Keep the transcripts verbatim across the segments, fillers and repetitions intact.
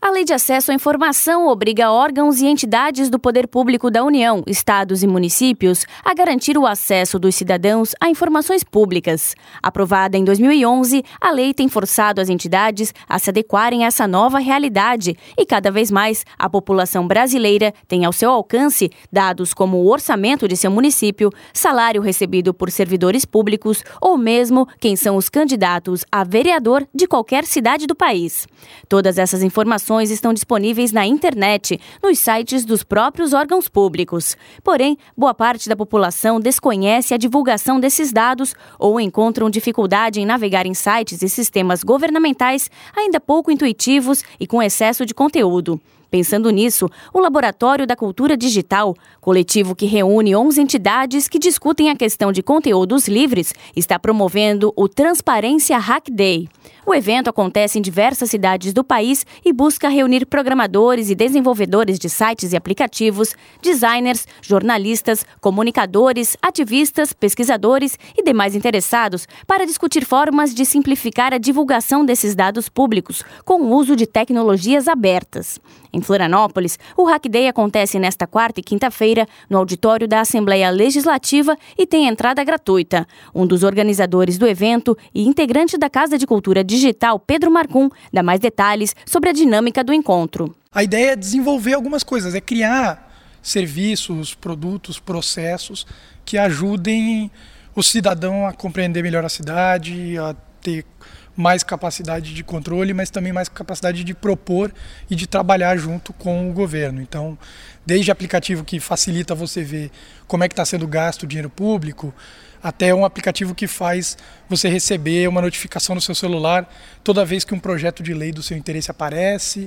A Lei de Acesso à Informação obriga órgãos e entidades do poder público da União, estados e municípios a garantir o acesso dos cidadãos a informações públicas. Aprovada em dois mil e onze, a lei tem forçado as entidades a se adequarem a essa nova realidade e cada vez mais a população brasileira tem ao seu alcance dados como o orçamento de seu município, salário recebido por servidores públicos ou mesmo quem são os candidatos a vereador de qualquer cidade do país. Todas essas informações estão disponíveis na internet, nos sites dos próprios órgãos públicos. Porém, boa parte da população desconhece a divulgação desses dados ou encontram dificuldade em navegar em sites e sistemas governamentais ainda pouco intuitivos e com excesso de conteúdo. Pensando nisso, o Laboratório da Cultura Digital, coletivo que reúne onze entidades que discutem a questão de conteúdos livres, está promovendo o Transparência Hack Day. O evento acontece em diversas cidades do país e busca reunir programadores e desenvolvedores de sites e aplicativos, designers, jornalistas, comunicadores, ativistas, pesquisadores e demais interessados para discutir formas de simplificar a divulgação desses dados públicos com o uso de tecnologias abertas. Em Florianópolis, o Hack Day acontece nesta quarta e quinta-feira no auditório da Assembleia Legislativa e tem entrada gratuita. Um dos organizadores do evento e integrante da Casa de Cultura Digital, Pedro Marcum, dá mais detalhes sobre a dinâmica do encontro. A ideia é desenvolver algumas coisas, é criar serviços, produtos, processos que ajudem o cidadão a compreender melhor a cidade, a ter mais capacidade de controle, mas também mais capacidade de propor e de trabalhar junto com o governo. Então, desde aplicativo que facilita você ver como é que está sendo gasto o dinheiro público, até um aplicativo que faz você receber uma notificação no seu celular toda vez que um projeto de lei do seu interesse aparece,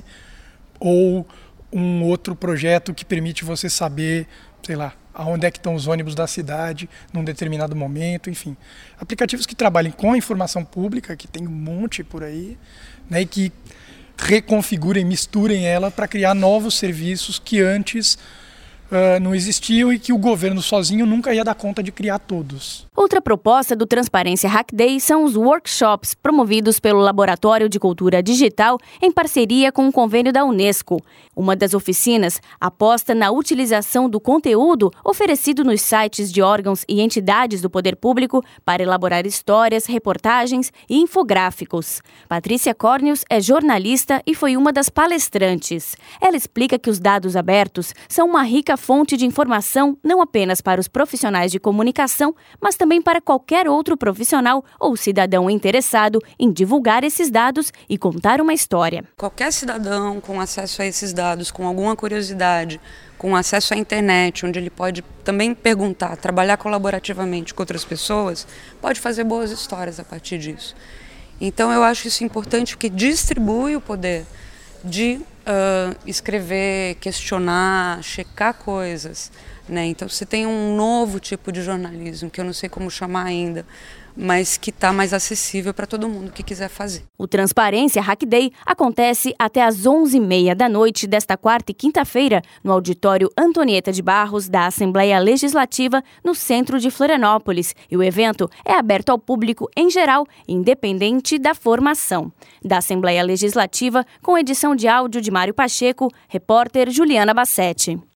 ou um outro projeto que permite você saber, sei lá, aonde é que estão os ônibus da cidade num determinado momento, enfim. Aplicativos que trabalhem com a informação pública, que tem um monte por aí, né, e que reconfigurem, misturem ela para criar novos serviços que antes Uh, não existiam e que o governo sozinho nunca ia dar conta de criar todos. Outra proposta do Transparência Hack Day são os workshops promovidos pelo Laboratório de Cultura Digital em parceria com o convênio da Unesco. Uma das oficinas aposta na utilização do conteúdo oferecido nos sites de órgãos e entidades do poder público para elaborar histórias, reportagens e infográficos. Patrícia Cornius é jornalista e foi uma das palestrantes. Ela explica que os dados abertos são uma rica fonte de informação não apenas para os profissionais de comunicação, mas também para qualquer outro profissional ou cidadão interessado em divulgar esses dados e contar uma história. Qualquer cidadão com acesso a esses dados, com alguma curiosidade, com acesso à internet, onde ele pode também perguntar, trabalhar colaborativamente com outras pessoas, pode fazer boas histórias a partir disso. Então eu acho isso importante porque distribui o poder de uh, escrever, questionar, checar coisas, né? Então você tem um novo tipo de jornalismo, que eu não sei como chamar ainda, mas que está mais acessível para todo mundo que quiser fazer. O Transparência Hack Day acontece até às onze e meia da noite desta quarta e quinta-feira no auditório Antonieta de Barros da Assembleia Legislativa no centro de Florianópolis. E o evento é aberto ao público em geral, independente da formação. Da Assembleia Legislativa, com edição de áudio de Mário Pacheco, repórter Juliana Bassetti.